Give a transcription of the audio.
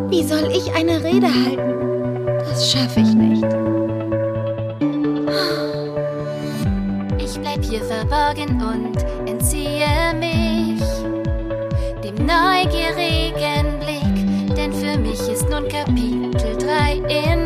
Wie soll ich eine Rede halten? Das schaffe ich nicht. Ich bleib hier verborgen und entziehe mich dem neugierigen Blick, denn für mich ist nun Kapitel 3 in